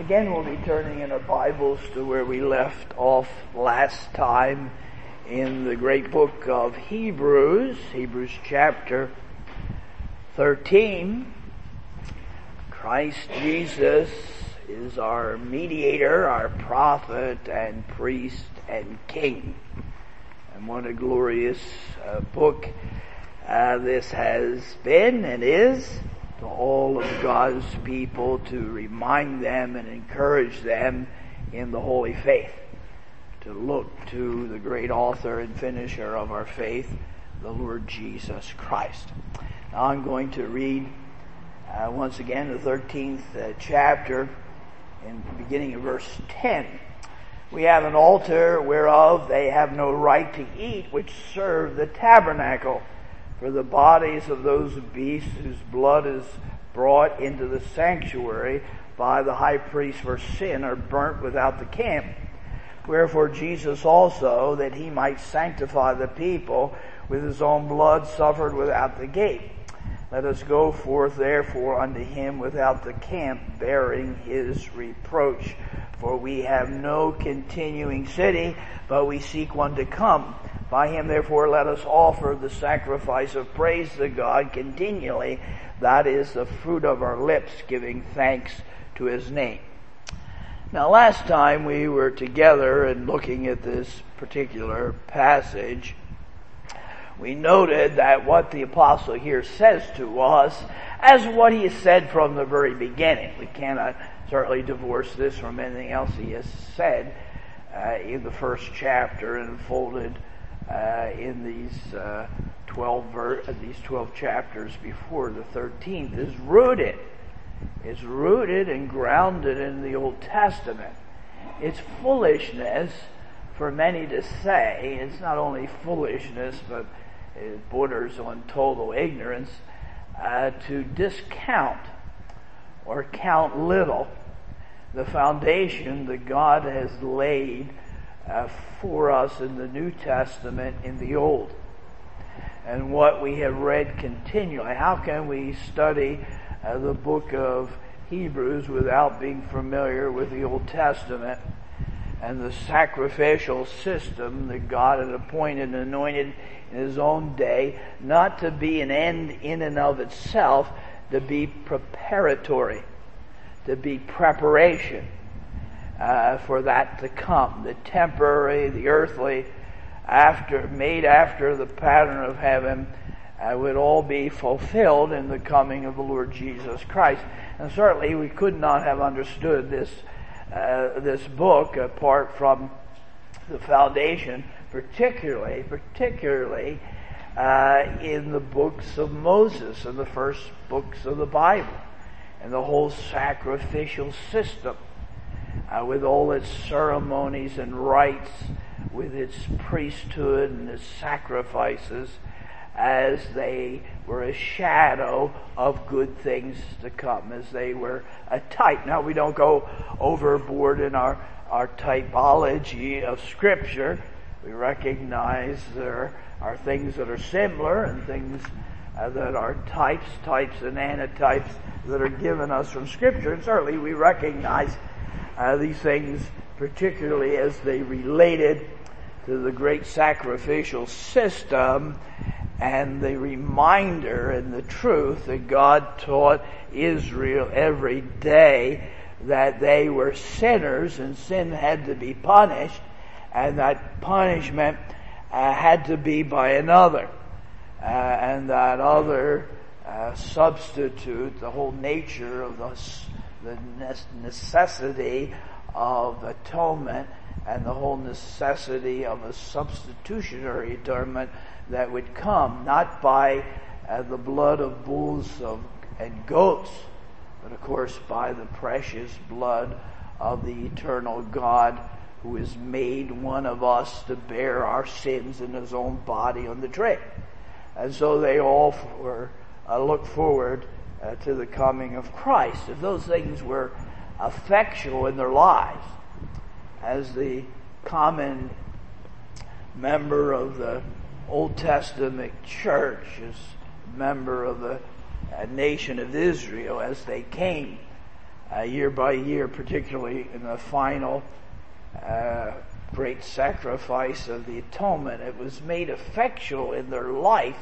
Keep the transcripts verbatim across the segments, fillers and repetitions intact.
Again, we'll be turning in our Bibles to where we left off last time in the great book of Hebrews, Hebrews chapter thirteen. Christ Jesus is our mediator, our prophet and priest and king. And what a glorious uh, book uh, this has been and is to all of God's people, to remind them and encourage them in the holy faith, to look to the great author and finisher of our faith, the Lord Jesus Christ. Now I'm going to read uh, once again the thirteenth uh, chapter, in the beginning of verse ten. We have an altar whereof they have no right to eat, which serve the tabernacle. For the bodies of those beasts whose blood is brought into the sanctuary by the high priest for sin are burnt without the camp. Wherefore Jesus also, that he might sanctify the people with his own blood, suffered without the gate. Let us go forth therefore unto him without the camp, bearing his reproach. For we have no continuing city, but we seek one to come. By him therefore let us offer the sacrifice of praise to God continually. That is the fruit of our lips, giving thanks to his name. Now last time we were together and looking at this particular passage, we noted that what the apostle here says to us, as what he has said from the very beginning. We cannot certainly divorce this from anything else he has said uh, in the first chapter and unfolded uh, in these uh, twelve ver- these twelve chapters before the thirteenth, is rooted. Is rooted and grounded in the Old Testament. It's foolishness for many to say. It's not only foolishness, but it borders on total ignorance uh, to discount or count little the foundation that God has laid uh, for us in the New Testament in the Old. And what we have read continually. How can we study uh, the book of Hebrews without being familiar with the Old Testament and the sacrificial system that God had appointed and anointed in his own day, not to be an end in and of itself, to be preparatory, to be preparation uh, for that to come, the temporary, the earthly, after made after the pattern of heaven, uh, would all be fulfilled in the coming of the Lord Jesus Christ. And certainly we could not have understood this uh, this book apart from the foundation, particularly, particularly uh, in the books of Moses and the first books of the Bible, and the whole sacrificial system uh, with all its ceremonies and rites, with its priesthood and its sacrifices, as they were a shadow of good things to come, as they were a type. Now, we don't go overboard in our, our typology of Scripture. We recognize there are things that are similar and things uh, that are types, types and antitypes that are given us from Scripture. And certainly we recognize uh, these things, particularly as they related to the great sacrificial system and the reminder and the truth that God taught Israel every day that they were sinners and sin had to be punished, and that punishment uh, had to be by another. Uh, and that other uh, substitute, the whole nature of the, the necessity of atonement and the whole necessity of a substitutionary atonement that would come not by uh, the blood of bulls of, and goats, but of course by the precious blood of the eternal God, who has made one of us to bear our sins in his own body on the tree. And so they all were, uh, look forward uh, to the coming of Christ. If those things were effectual in their lives, as the common member of the Old Testament church, as member of the uh, nation of Israel, as they came uh, year by year, particularly in the final uh, great sacrifice of the atonement. It was made effectual in their life,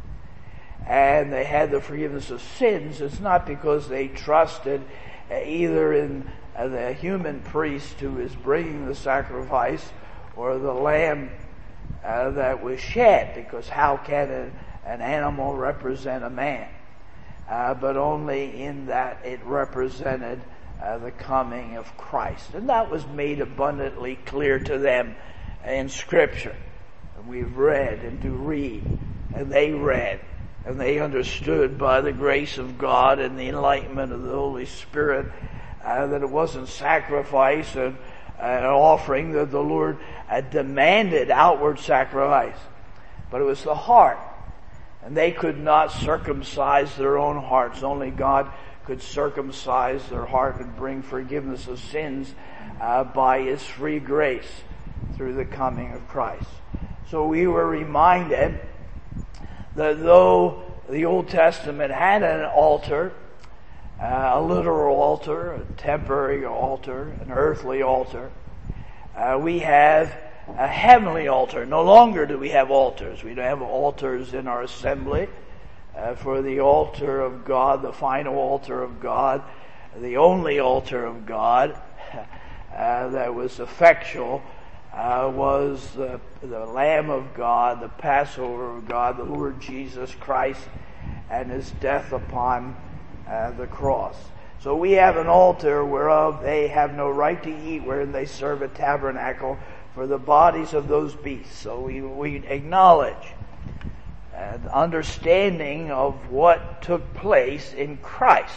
and they had the forgiveness of sins. It's not because they trusted uh, either in uh, the human priest who is bringing the sacrifice or the lamb uh, that was shed, because how can an, an animal represent a man? Uh, but only in that it represented uh, the coming of Christ. And that was made abundantly clear to them in Scripture. And we've read and do read, and they read, and they understood by the grace of God and the enlightenment of the Holy Spirit uh, that it wasn't sacrifice and uh, an offering that the Lord uh, demanded outward sacrifice, but it was the heart. And they could not circumcise their own hearts. Only God could circumcise their heart and bring forgiveness of sins uh, by His free grace through the coming of Christ. So we were reminded that though the Old Testament had an altar, uh, a literal altar, a temporary altar, an earthly altar, uh, we have a heavenly altar. No longer do we have altars. We don't have altars in our assembly. Uh, for the altar of God, the final altar of God, the only altar of God uh, that was effectual uh, was the, the Lamb of God, the Passover of God, the Lord Jesus Christ, and His death upon uh, the cross. So we have an altar whereof they have no right to eat, wherein they serve a tabernacle for the bodies of those beasts. So we, we acknowledge uh, the understanding of what took place in Christ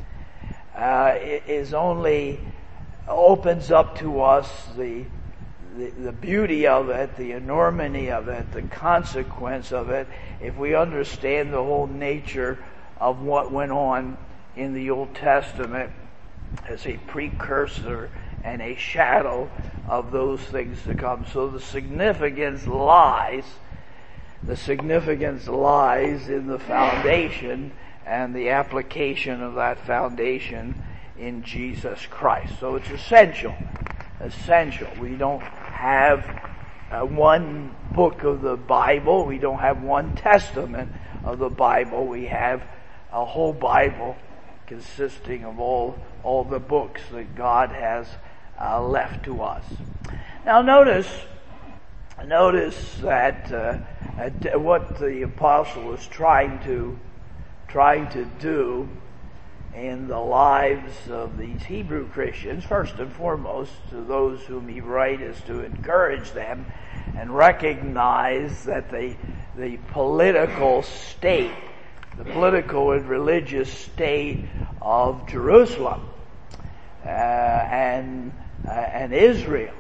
uh, is only opens up to us the, the the beauty of it, the enormity of it, the consequence of it, if we understand the whole nature of what went on in the Old Testament as a precursor and a shadow of those things to come. So the significance lies, the significance lies in the foundation and the application of that foundation in Jesus Christ. So it's essential, essential. We don't have uh, one book of the Bible. We don't have one testament of the Bible. We have a whole Bible consisting of all, all the books that God has Uh, left to us. Now notice, notice that uh, uh, what the apostle was trying to, trying to do in the lives of these Hebrew Christians, first and foremost, to those whom he writes, is to encourage them and recognize that the the political state, the political and religious state of Jerusalem uh, and Uh, and Israel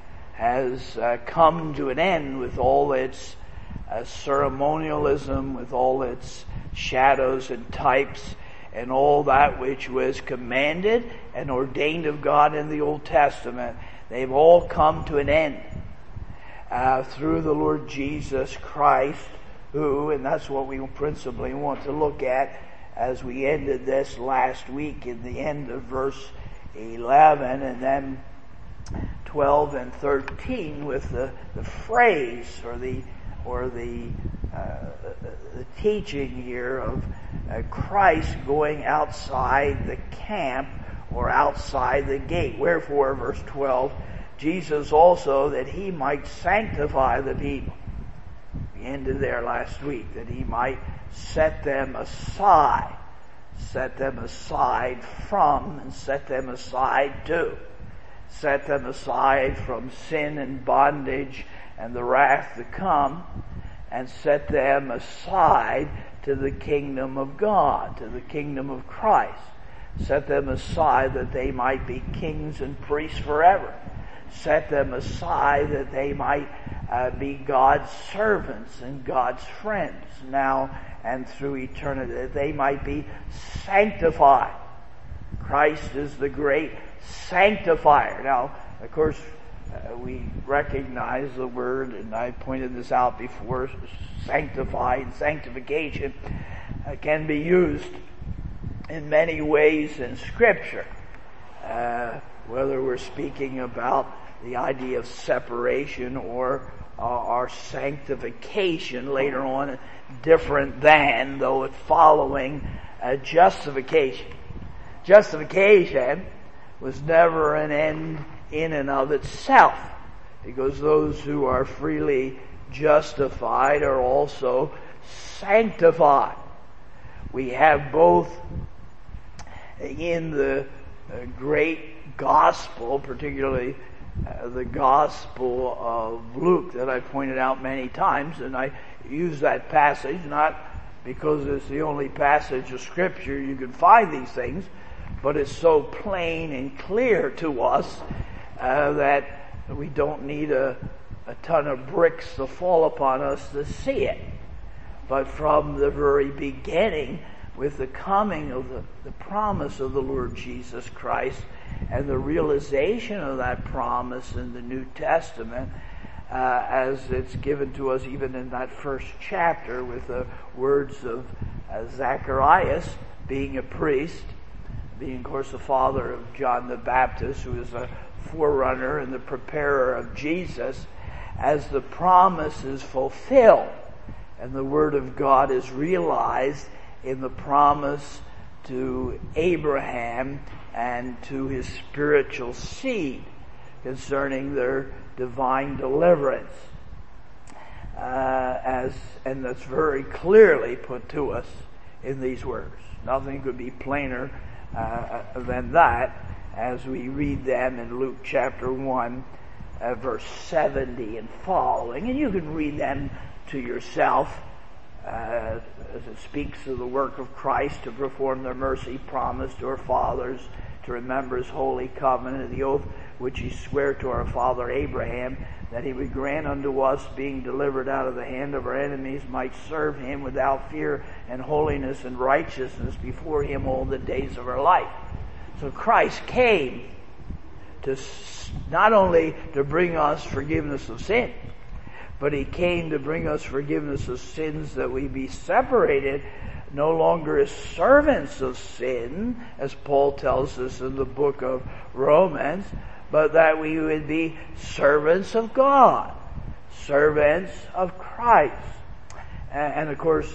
has uh, come to an end with all its uh, ceremonialism, with all its shadows and types, and all that which was commanded and ordained of God in the Old Testament. They've all come to an end uh, through the Lord Jesus Christ, who, and that's what we principally want to look at as we ended this last week in the end of verse eleven, and then twelve and thirteen with the, the phrase or the or the uh, the teaching here of uh, Christ going outside the camp or outside the gate. Wherefore, verse twelve, Jesus also, that he might sanctify the people. We ended there last week, that he might set them aside, set them aside from, and set them aside to. Set them aside from sin and bondage and the wrath to come, and set them aside to the kingdom of God, to the kingdom of Christ. Set them aside that they might be kings and priests forever. Set them aside that they might uh, be God's servants and God's friends now and through eternity, that they might be sanctified. Christ is the great sanctifier. Now, of course, uh, we recognize the word, and I pointed this out before, sanctify and sanctification uh, can be used in many ways in Scripture. uh, whether we're speaking about the idea of separation or uh, our sanctification later on, different than, though it's following uh, justification. Justification was never an end in and of itself, because those who are freely justified are also sanctified. We have both in the uh, great gospel, particularly uh, the gospel of Luke that I pointed out many times, and I use that passage not because it's the only passage of Scripture you can find these things, but it's so plain and clear to us uh, that we don't need a, a ton of bricks to fall upon us to see it. But from the very beginning, with the coming of the, the promise of the Lord Jesus Christ and the realization of that promise in the New Testament, uh, as it's given to us even in that first chapter with the words of uh, Zacharias being a priest, being of course the father of John the Baptist, who is a forerunner and the preparer of Jesus, as the promise is fulfilled and the Word of God is realized in the promise to Abraham and to his spiritual seed concerning their divine deliverance. Uh, as and that's very clearly put to us in these words. Nothing could be plainer uh, than that as we read them in Luke chapter one, uh, verse seventy and following. And you can read them to yourself uh, as it speaks of the work of Christ to perform the mercy promised to our fathers, to remember his holy covenant and the oath which he sware to our father Abraham, that he would grant unto us, being delivered out of the hand of our enemies, might serve him without fear and holiness and righteousness before him all the days of our life. So Christ came to not only to bring us forgiveness of sin, but he came to bring us forgiveness of sins, that we be separated no longer as servants of sin, as Paul tells us in the book of Romans, but that we would be servants of God, servants of Christ. And of course,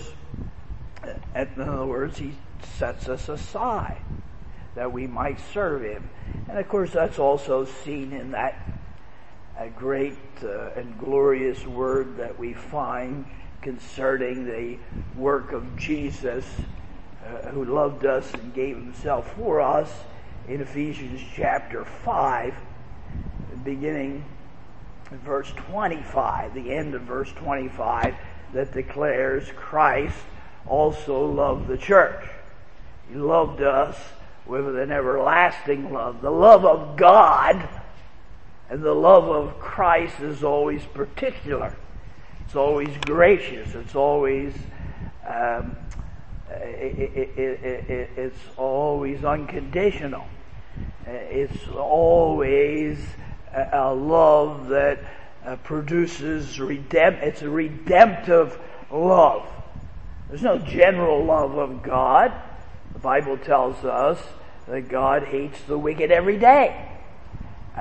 in other words, he sets us aside that we might serve him. And of course, that's also seen in that a great uh, and glorious word that we find concerning the work of Jesus, uh, who loved us and gave himself for us, in Ephesians chapter five, beginning in verse twenty-five, the end of verse twenty-five, that declares Christ also loved the church. He loved us with an everlasting love. The love of God and the love of Christ is always particular. It's always gracious. It's always um, it, it, it, it, it's always unconditional. It's always a, a love that uh, produces redempt. It's a redemptive love. There's no general love of God. The Bible tells us that God hates the wicked every day. Uh,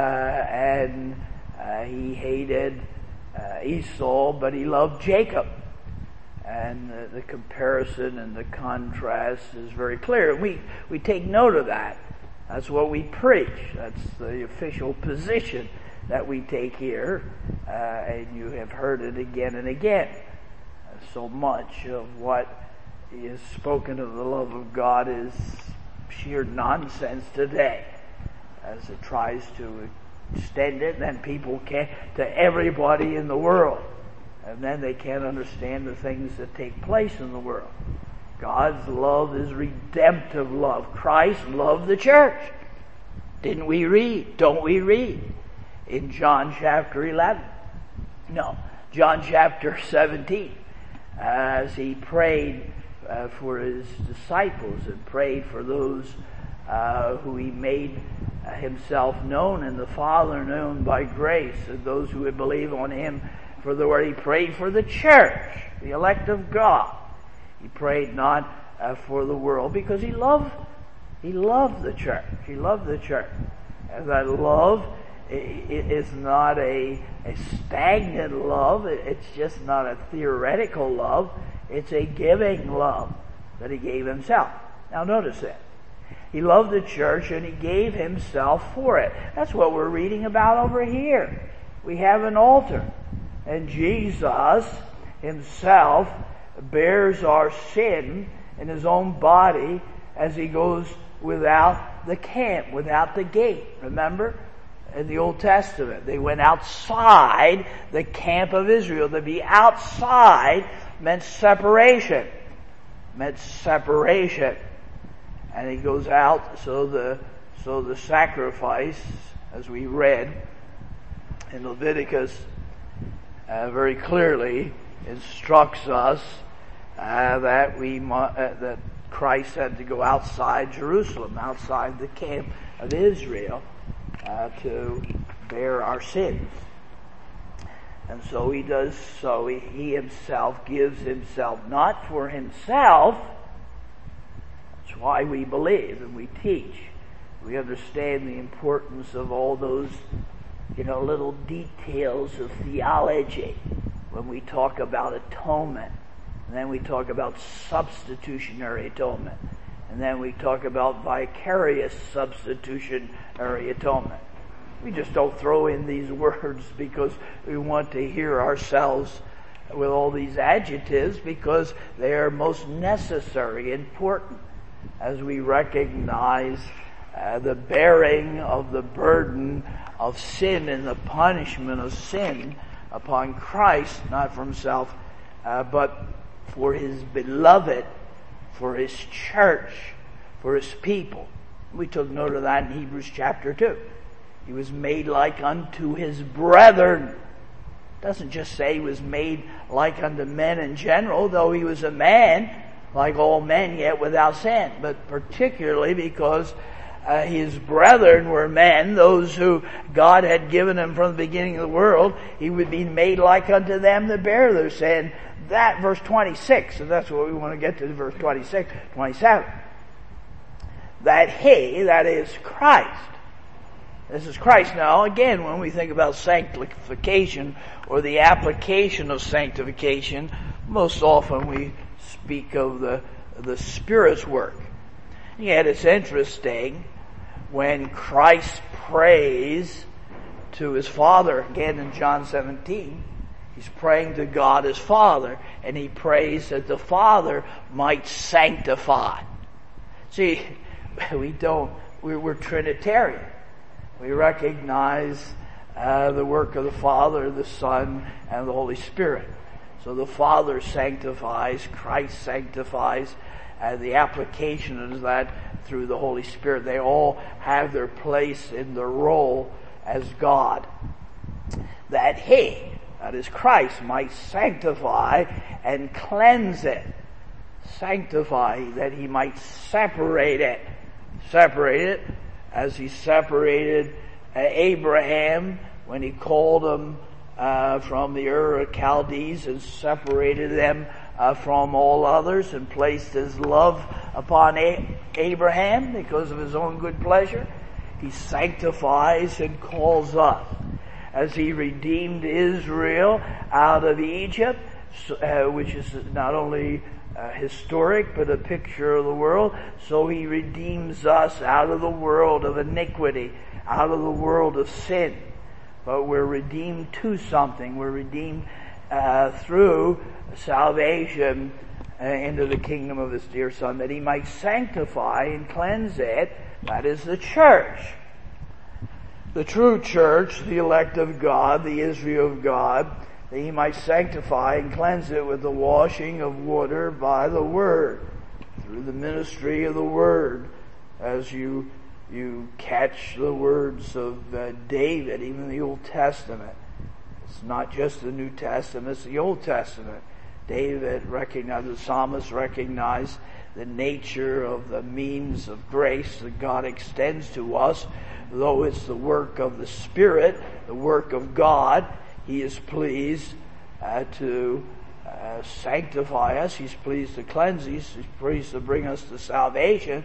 and uh, he hated uh, Esau, but he loved Jacob. And uh, the comparison and the contrast is very clear. We, we take note of that. That's what we preach. That's the official position that we take here. Uh, and you have heard it again and again. Uh, so much of what is spoken of the love of God is sheer nonsense today, as it tries to extend it, then people can to everybody in the world, and then they can't understand the things that take place in the world. God's love is redemptive love. Christ loved the church. Didn't we read? Don't we read in John chapter eleven? No, John chapter seventeen, as he prayed uh, for his disciples and prayed for those uh, who he made himself known and the Father known by grace, and those who would believe on him. For the word, he prayed for the church, the elect of God. He prayed not uh, for the world, because he loved He loved the church. He loved the church. And that love is not a, a stagnant love. It's just not a theoretical love. It's a giving love that he gave himself. Now notice that. He loved the church and he gave himself for it. That's what we're reading about over here. We have an altar. And Jesus himself bears our sin in his own body as he goes without the camp, without the gate. Remember? In the Old Testament, they went outside the camp of Israel. To be outside meant separation. Meant separation. And he goes out, so the so the sacrifice, as we read in Leviticus, uh, very clearly instructs us uh, that we mu- uh, that Christ had to go outside Jerusalem, outside the camp of Israel, uh, to bear our sins. And so he does so. He, he himself gives himself, not for himself. That's why we believe and we teach. We understand the importance of all those, you know, little details of theology when we talk about atonement. And then we talk about substitutionary atonement. And then we talk about vicarious substitutionary atonement. We just don't throw in these words because we want to hear ourselves with all these adjectives, because they are most necessary, important, as we recognize uh, the bearing of the burden of sin and the punishment of sin upon Christ, not for himself, uh, but for his beloved, for his church, for his people. We took note of that in Hebrews chapter two. He was made like unto his brethren. It doesn't just say he was made like unto men in general, though he was a man, like all men, yet without sin. But particularly because uh, his brethren were men, those who God had given him from the beginning of the world, he would be made like unto them that bear their sin. That, verse twenty-six, and that's what we want to get to, verse twenty-six, twenty-seven. That he, that is Christ. This is Christ. Now, again, when we think about sanctification or the application of sanctification, most often we speak of the, the Spirit's work. Yet it's interesting when Christ prays to his Father, again in John seventeen, he's praying to God his Father, and he prays that the Father might sanctify. See, we don't, we're, we're Trinitarian. We recognize uh, the work of the Father, the Son, and the Holy Spirit. So the Father sanctifies, Christ sanctifies, and the application is that through the Holy Spirit. They all have their place in the role as God. That he, that is Christ, might sanctify and cleanse it. Sanctify, that he might separate it. Separate it as he separated uh, Abraham when he called him uh, from the Ur of Chaldees and separated them uh, from all others and placed his love upon A- Abraham because of his own good pleasure. He sanctifies and calls us. As he redeemed Israel out of Egypt, uh, which is not only Uh, historic, but a picture of the world. So he redeems us out of the world of iniquity, out of the world of sin. But we're redeemed to something. We're redeemed uh, through salvation uh, into the kingdom of his dear Son, that he might sanctify and cleanse it. That is the church. The true church, the elect of God, the Israel of God, that he might sanctify and cleanse it with the washing of water by the Word, through the ministry of the Word, as you you catch the words of uh, David, even the Old Testament. It's not just the New Testament, it's the Old Testament. David recognized, the psalmist recognized the nature of the means of grace that God extends to us, though it's the work of the Spirit, the work of God. He is pleased uh, to uh, sanctify us. He's pleased to cleanse us. He's pleased to bring us to salvation.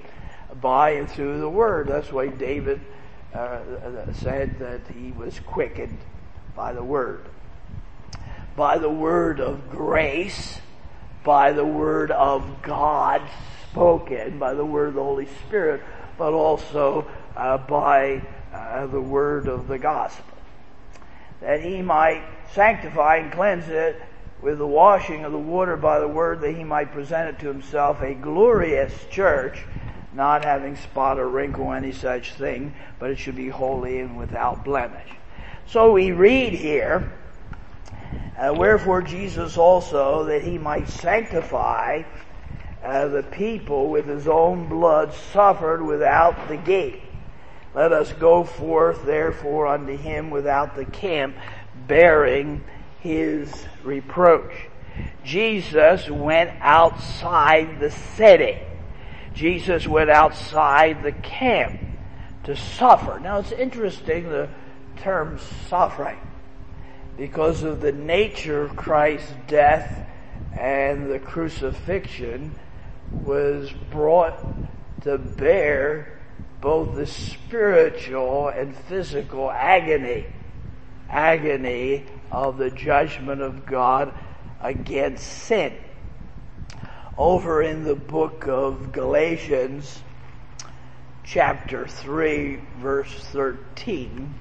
by and through the Word. That's why David uh, said that he was quickened by the Word. By the word of grace, by the word of God spoken, by the word of the Holy Spirit, but also uh, by uh, the word of the gospel. That he might sanctify and cleanse it with the washing of the water by the word, that he might present it to himself a glorious church, not having spot or wrinkle or any such thing, but it should be holy and without blemish. So we read here, Uh, wherefore Jesus also, that he might sanctify uh, the people with his own blood, suffered without the gate. Let us go forth therefore unto him without the camp, bearing his reproach. Jesus went outside the city. Jesus went outside the camp to suffer. Now it's interesting, the term suffering, because of the nature of Christ's death and the crucifixion, was brought to bear both the spiritual and physical agony, agony of the judgment of God against sin. Over in the book of Galatians, chapter three, verse thirteen,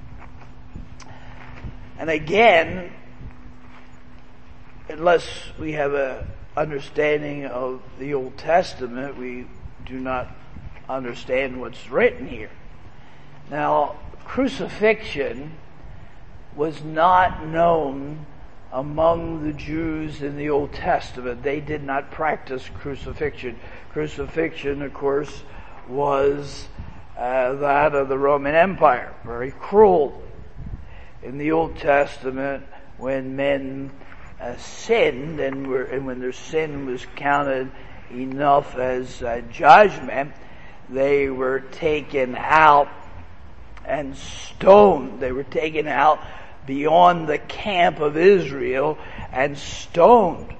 and again, unless we have an understanding of the Old Testament, we do not understand what's written here. Now, crucifixion was not known among the Jews in the Old Testament. They did not practice crucifixion. Crucifixion, of course, was uh, that of the Roman Empire, very cruel. In the Old Testament, when men uh, sinned, and, were, and when their sin was counted enough as uh, judgment, they were taken out and stoned. They were taken out beyond the camp of Israel and stoned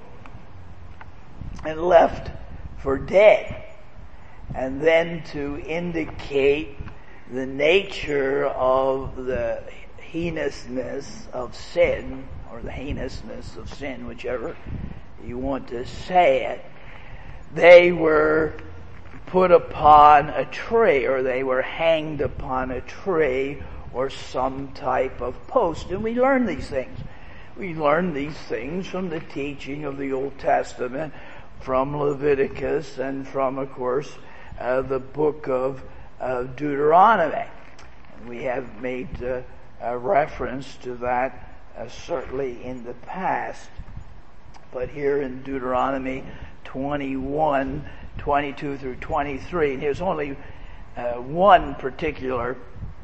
and left for dead. And then to indicate the nature of the heinousness of sin, or the heinousness of sin, whichever you want to say it, they were put upon a tree, or they were hanged upon a tree, or some type of post. And we learn these things. We learn these things from the teaching of the Old Testament, from Leviticus, and from, of course, uh, the book of uh, Deuteronomy. And we have made uh, a reference to that uh, certainly in the past. But here in Deuteronomy twenty-one, twenty-two through twenty-three, and here's only uh, one particular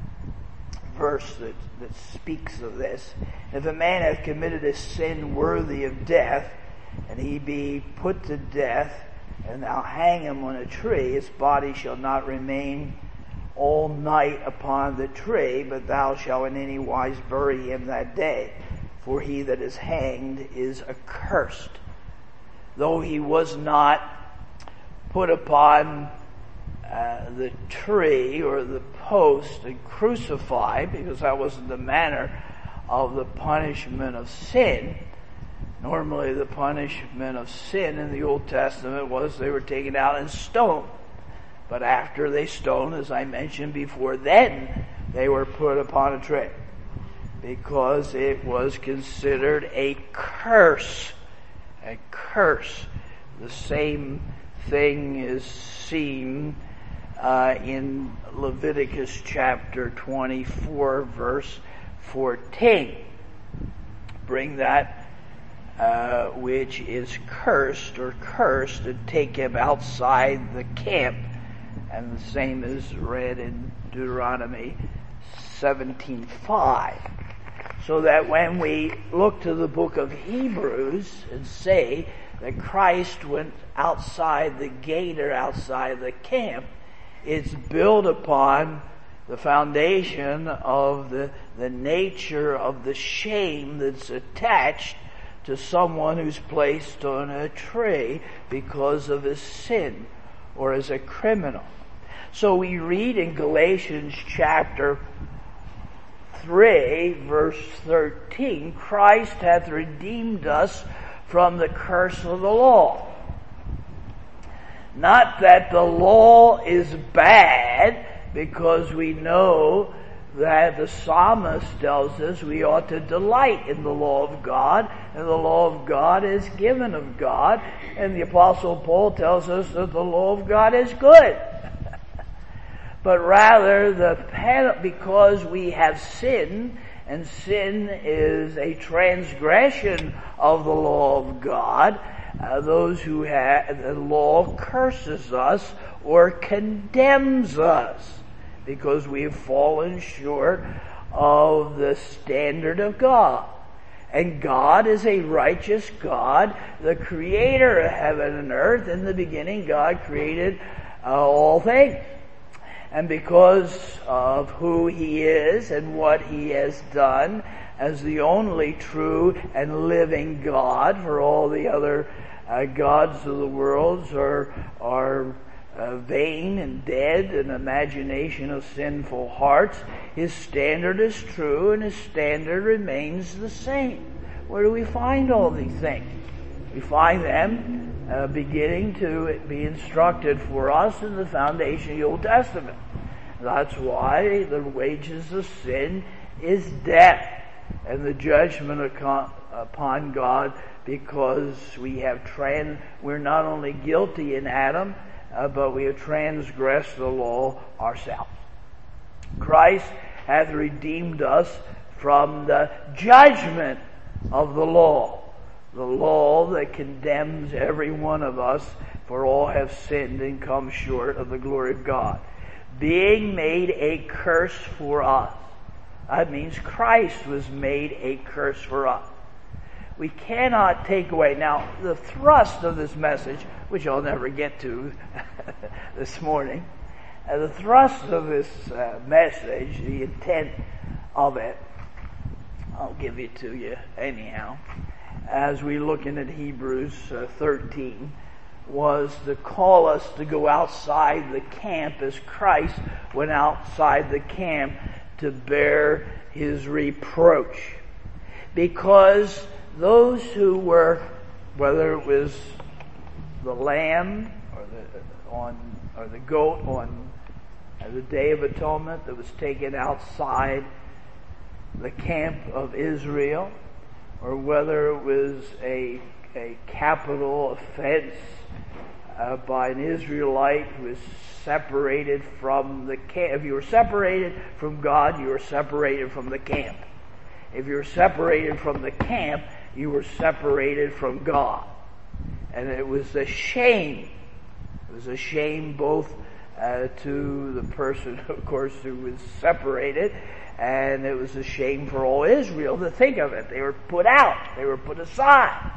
verse that, that speaks of this. If a man hath committed a sin worthy of death, and he be put to death, and thou hang him on a tree, his body shall not remain all night upon the tree, but thou shalt in any wise bury him that day. For he that is hanged is accursed. Though he was not put upon uh, the tree or the post and crucified, because that wasn't the manner of the punishment of sin. Normally the punishment of sin in the Old Testament was they were taken out and stoned. But after they stoned, as I mentioned before, then they were put upon a tree, because it was considered a curse. A curse. The same thing is seen uh, in Leviticus chapter twenty-four, verse fourteen. Bring that uh, which is cursed or cursed, and take him outside the camp. And the same is read in Deuteronomy seventeen five. So that when we look to the book of Hebrews and say that Christ went outside the gate or outside the camp, it's built upon the foundation of the, the nature of the shame that's attached to someone who's placed on a tree because of his sin, or as a criminal. So we read in Galatians chapter three, verse thirteen, Christ hath redeemed us from the curse of the law. Not that the law is bad, because we know that the psalmist tells us we ought to delight in the law of God, and the law of God is given of God, and the Apostle Paul tells us that the law of God is good. But rather, the because we have sinned, and sin is a transgression of the law of God, uh, those who have the law curses us or condemns us, because we have fallen short of the standard of God. And God is a righteous God, the creator of heaven and earth. In the beginning, God created uh, all things. And because of who He is and what He has done as the only true and living God, for all the other uh, gods of the world are, are uh, vain and dead, an imagination of sinful hearts, His standard is true and His standard remains the same. Where do we find all these things? We find them Uh, beginning to be instructed for us in the foundation of the Old Testament. That's why the wages of sin is death, and the judgment upon God, because we have trans, we're not only guilty in Adam, uh, but we have transgressed the law ourselves. Christ hath redeemed us from the judgment of the law. The law that condemns every one of us, for all have sinned and come short of the glory of God. Being made a curse for us. That means Christ was made a curse for us. We cannot take away. Now, the thrust of this message, which I'll never get to this morning, uh, the thrust of this uh, message, the intent of it, I'll give it to you anyhow, as we look in at Hebrews uh, thirteen, was to call us to go outside the camp as Christ went outside the camp to bear His reproach. Because those who were, whether it was the lamb or the on or the goat on uh, the Day of Atonement that was taken outside the camp of Israel, or whether it was a, a capital offense uh, by an Israelite who was separated from the camp. If you were separated from God, you were separated from the camp. If you were separated from the camp, you were separated from God. And it was a shame. It was a shame both uh, to the person, of course, who was separated, and it was a shame for all Israel to think of it. They were put out. They were put aside.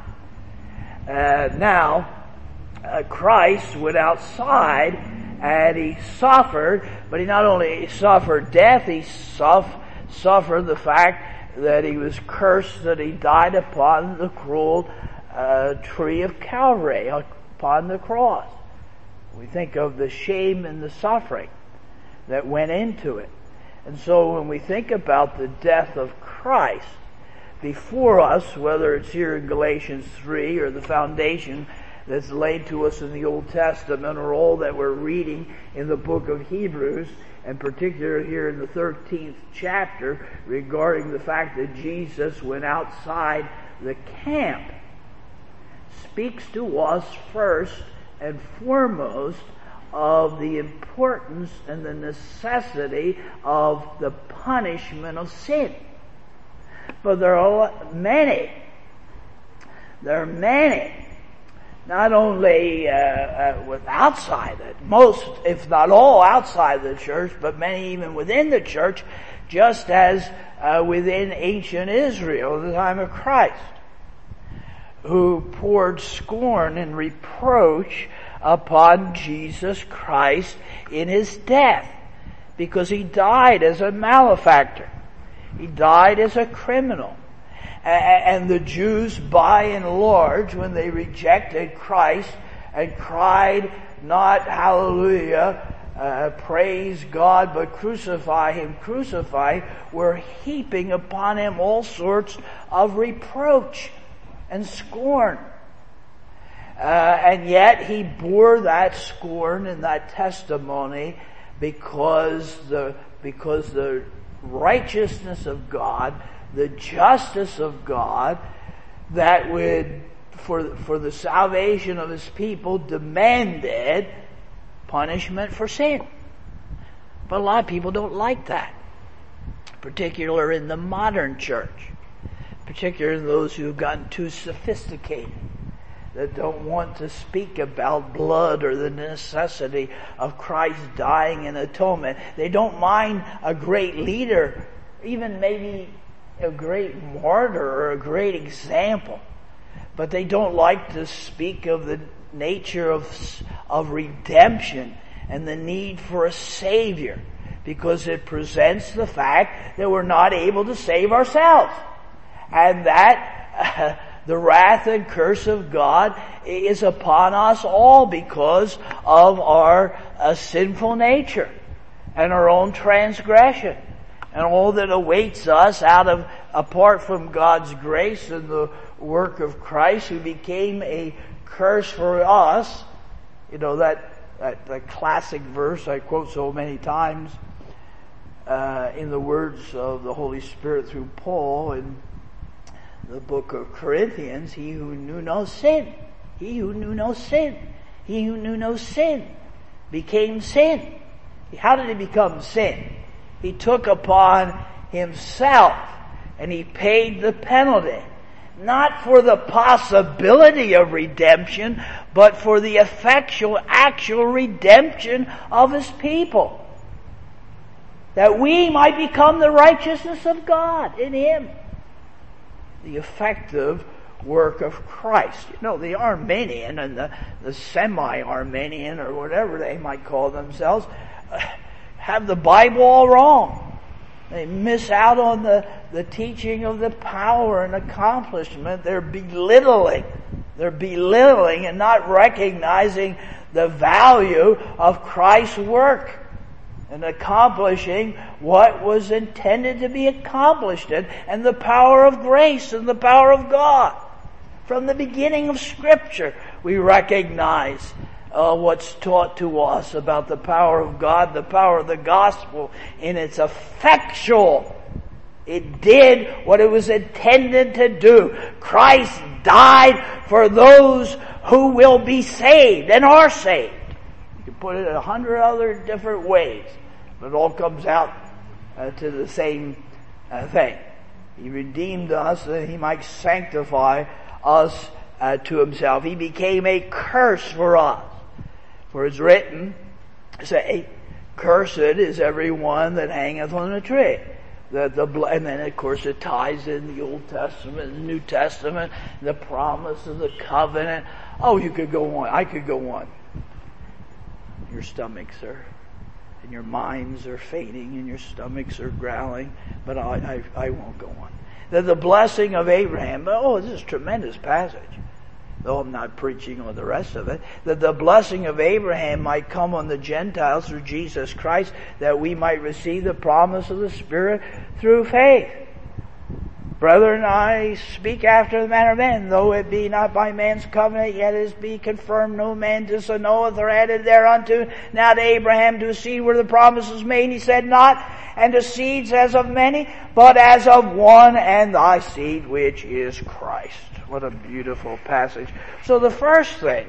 Uh, now, uh, Christ went outside and He suffered, but He not only suffered death, He suff- suffered the fact that He was cursed, that He died upon the cruel uh, tree of Calvary, upon the cross. We think of the shame and the suffering that went into it. And so when we think about the death of Christ before us, whether it's here in Galatians three or the foundation that's laid to us in the Old Testament, or all that we're reading in the book of Hebrews, and particularly here in the thirteenth chapter regarding the fact that Jesus went outside the camp, speaks to us first and foremost of the importance and the necessity of the punishment of sin. But there are many, there are many, not only uh, uh, with outside it, most, if not all outside the church, but many even within the church, just as uh, within ancient Israel at the time of Christ, who poured scorn and reproach upon Jesus Christ in His death, because He died as a malefactor. He died as a criminal. And the Jews, by and large, when they rejected Christ and cried not hallelujah uh, praise God, but crucify him, crucify, were heaping upon him all sorts of reproach and scorn. Uh, and yet he bore that scorn and that testimony because the, because the righteousness of God, the justice of God, that would, for, for the salvation of his people, demanded punishment for sin. But a lot of people don't like that, particularly in the modern church, particularly those who have gotten too sophisticated, that don't want to speak about blood or the necessity of Christ dying in atonement. They don't mind a great leader, even maybe a great martyr or a great example, but they don't like to speak of the nature of, of redemption and the need for a Savior, because it presents the fact that we're not able to save ourselves, and that uh, the wrath and curse of God is upon us all because of our uh, sinful nature and our own transgression and all that awaits us out of, apart from God's grace and the work of Christ, who became a curse for us. You know, that, that, that classic verse I quote so many times, uh, in the words of the Holy Spirit through Paul in the book of Corinthians, he who knew no sin, he who knew no sin, he who knew no sin became sin. How did he become sin? He took upon himself and he paid the penalty, not for the possibility of redemption, but for the effectual, actual redemption of his people, that we might become the righteousness of God in him. The effective work of Christ. You know, the Arminian and the, the semi-Arminian, or whatever they might call themselves, uh, have the Bible all wrong. They miss out on the, the teaching of the power and accomplishment. They're belittling. They're belittling and not recognizing the value of Christ's work and accomplishing what was intended to be accomplished, and, and the power of grace and the power of God. From the beginning of Scripture, we recognize uh, what's taught to us about the power of God, the power of the gospel in its effectual. It did what it was intended to do. Christ died for those who will be saved and are saved. You can put it in a hundred other different ways, but it all comes out uh, to the same uh, thing. He redeemed us that he might sanctify us uh, to himself. He became a curse for us. For it's written, say, cursed is every one that hangeth on a tree. The, the, and then of course it ties in the Old Testament, the New Testament, the promise of the covenant. Oh, you could go on. I could go on. Your stomachs are, and your minds are fading, and your stomachs are growling, but I, I, I won't go on. That the blessing of Abraham, oh, this is a tremendous passage, though I'm not preaching on the rest of it, that the blessing of Abraham might come on the Gentiles through Jesus Christ, that we might receive the promise of the Spirit through faith. Brethren, I speak after the manner of men, though it be not by man's covenant, yet it is be confirmed, no man disowneth or added thereunto. Now to Abraham to a seed where the promise was made, he said not, and to seeds as of many, but as of one, and thy seed which is Christ. What a beautiful passage. So the first thing,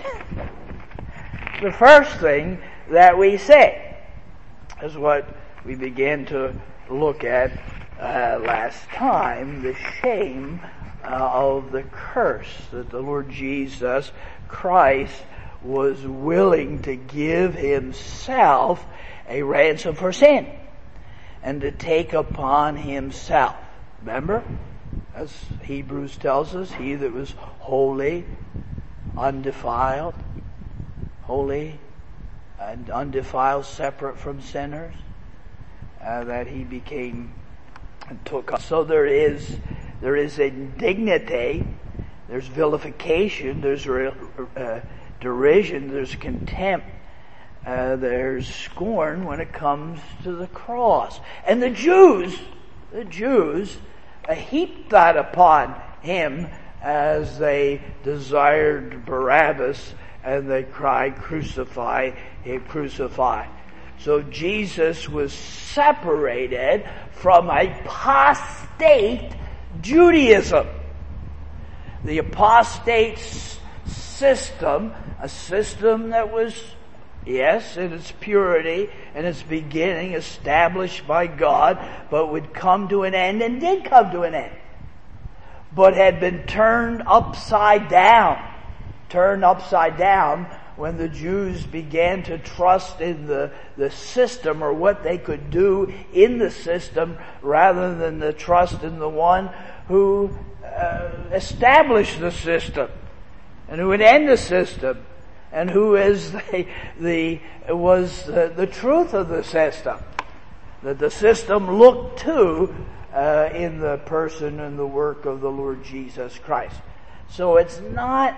the first thing that we say is what we began to look at uh, last time, the shame uh, of the curse that the Lord Jesus Christ was willing to give himself a ransom for sin and to take upon himself. Remember? As Hebrews tells us, he that was holy, undefiled, holy and undefiled, separate from sinners, uh, that he became and took up. So there is there is indignity, there's vilification, there's uh, derision, there's contempt uh, there's scorn when it comes to the cross. And the Jews, the Jews uh, heaped that upon him as they desired Barabbas and they cried, crucify him, crucify. So Jesus was separated from apostate Judaism. The apostate system, a system that was, yes, in its purity and its beginning established by God, but would come to an end and did come to an end. But had been turned upside down, turned upside down when the Jews began to trust in the, the system or what they could do in the system rather than the trust in the one who uh, established the system and who would end the system and who is the, the was the, the truth of the system that the system looked to uh, in the person and the work of the Lord Jesus Christ. So it's not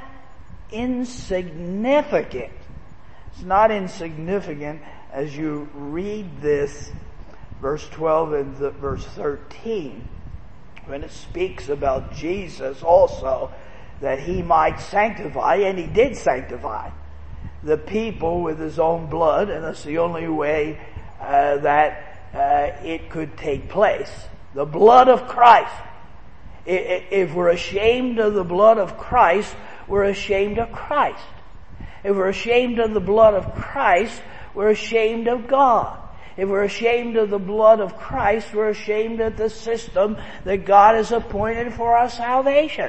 insignificant. It's not insignificant as you read this verse twelve and the, verse thirteen when it speaks about Jesus also that he might sanctify, and he did sanctify the people with his own blood, and that's the only way uh, that uh, it could take place. The blood of Christ. If we're ashamed of the blood of Christ, we're ashamed of Christ. If we're ashamed of the blood of Christ, we're ashamed of God. If we're ashamed of the blood of Christ, we're ashamed of the system that God has appointed for our salvation.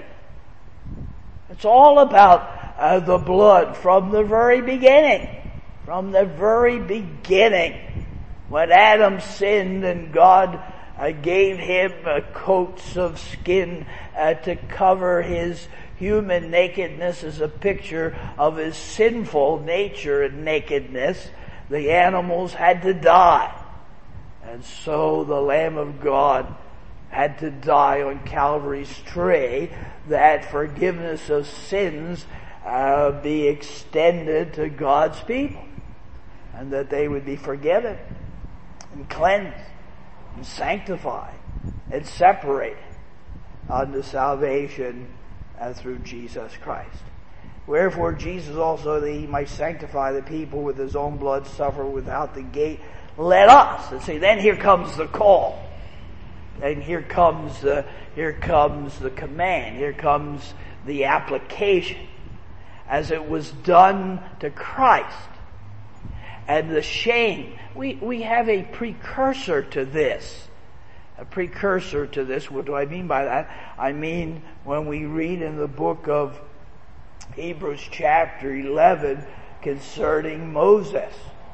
It's all about uh, the blood from the very beginning. From the very beginning. When Adam sinned and God uh, gave him uh, coats of skin uh, to cover his human nakedness as a picture of his sinful nature and nakedness, the animals had to die. And so the Lamb of God had to die on Calvary's tree that forgiveness of sins uh, be extended to God's people and that they would be forgiven and cleansed and sanctified and separated unto salvation uh, through Jesus Christ. Wherefore Jesus also, that he might sanctify the people with his own blood, suffer without the gate. Let us. And see, then here comes the call. And here comes the, here comes the command. Here comes the application. As it was done to Christ. And the shame. We, we have a precursor to this. A precursor to this. What do I mean by that? I mean when we read in the book of Hebrews chapter eleven concerning Moses.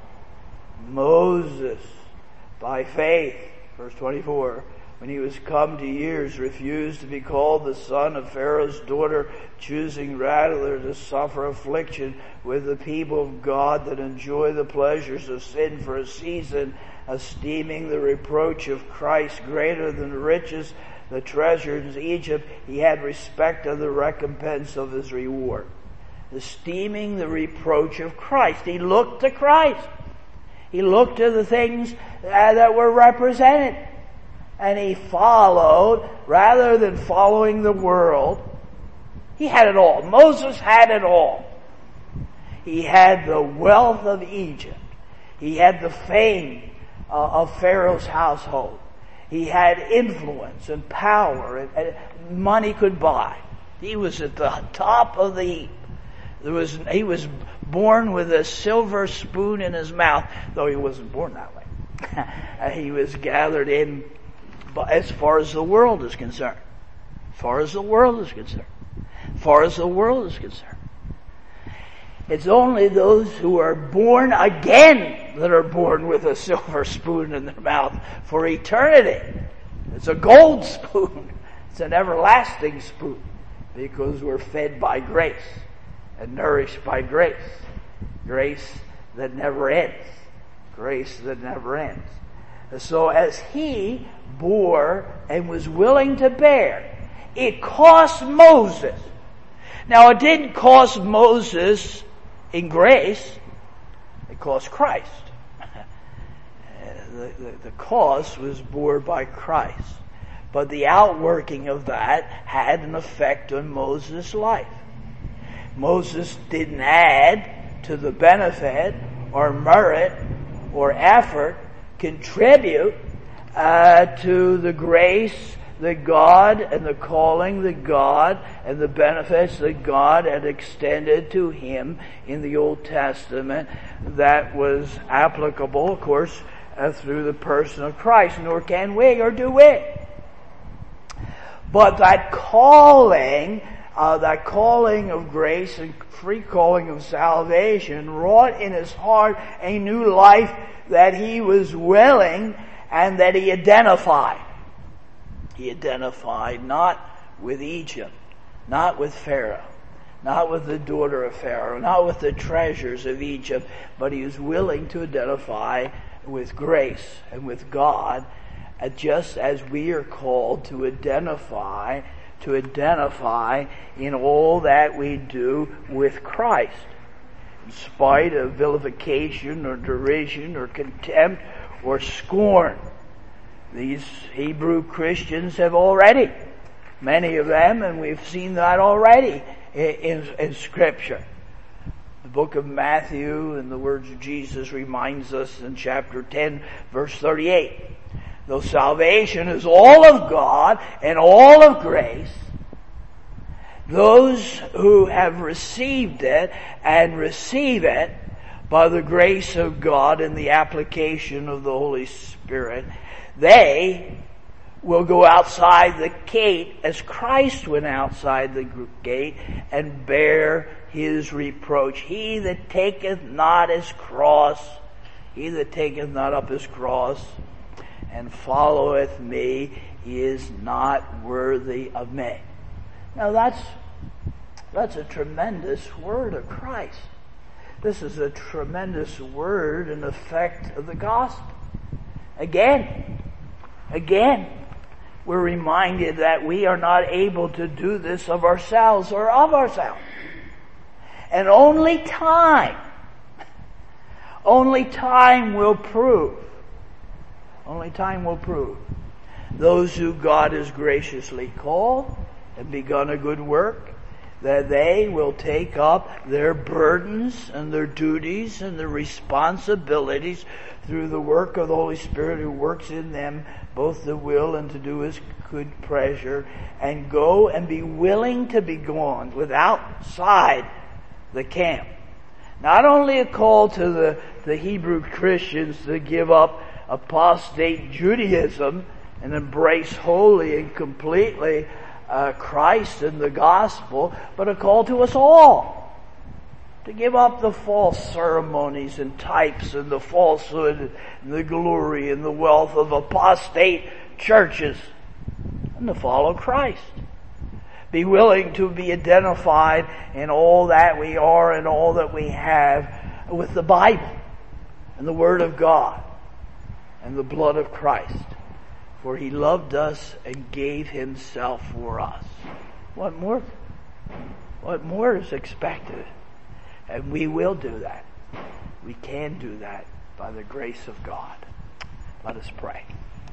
Moses, by faith, verse twenty-four, when he was come to years, refused to be called the son of Pharaoh's daughter, choosing rather to suffer affliction with the people of God than enjoy the pleasures of sin for a season, esteeming the reproach of Christ greater than riches, the treasures in Egypt, he had respect of the recompense of his reward. Esteeming the reproach of Christ. He looked to Christ. He looked to the things uh, that were represented. And he followed, rather than following the world, he had it all. Moses had it all. He had the wealth of Egypt. He had the fame uh, of Pharaoh's household. He had influence and power and, and money could buy. He was at the top of the heap. There was, he was born with a silver spoon in his mouth, though he wasn't born that way. He was gathered in as far as the world is concerned. As far as the world is concerned. As far as the world is concerned. It's only those who are born again that are born with a silver spoon in their mouth for eternity. It's a gold spoon. It's an everlasting spoon because we're fed by grace and nourished by grace. Grace that never ends. Grace that never ends. So as he bore and was willing to bear, it cost Moses. Now it didn't cost Moses in grace. It Because Christ. the, the, the cost was borne by Christ. But the outworking of that had an effect on Moses' life. Moses didn't add to the benefit or merit or effort, contribute uh, to the grace that God and the calling that God and the benefits that God had extended to him in the Old Testament that was applicable, of course, uh, through the person of Christ, nor can we or do we. But that calling, uh, that calling of grace and free calling of salvation wrought in his heart a new life that he was willing and that he identified. He identified not with Egypt, not with Pharaoh, not with the daughter of Pharaoh, not with the treasures of Egypt, but he was willing to identify with grace and with God, just as we are called to identify, to identify in all that we do with Christ. In spite of vilification or derision or contempt or scorn. These Hebrew Christians have already, many of them, and we've seen that already in, in, in Scripture. The book of Matthew and the words of Jesus reminds us in chapter ten, verse thirty-eight. Though salvation is all of God and all of grace, those who have received it and receive it by the grace of God and the application of the Holy Spirit, they will go outside the gate as Christ went outside the gate and bear his reproach. He that taketh not his cross, he that taketh not up his cross, and followeth me is not worthy of me. Now that's that's a tremendous word of Christ. This is a tremendous word and effect of the gospel. Again, again, we're reminded that we are not able to do this of ourselves or of ourselves. And only time, only time will prove, only time will prove those who God has graciously called and begun a good work, that they will take up their burdens and their duties and their responsibilities through the work of the Holy Spirit who works in them both the will and to do his good pleasure, and go and be willing to be gone without the camp. Not only a call to the, the Hebrew Christians to give up apostate Judaism and embrace wholly and completely uh, Christ and the gospel, but a call to us all to give up the false ceremonies and types and the falsehood and the glory and the wealth of apostate churches and to follow Christ. Be willing to be identified in all that we are and all that we have with the Bible and the Word of God and the blood of Christ. For he loved us and gave himself for us. What more? What more is expected? And we will do that. We can do that by the grace of God. Let us pray.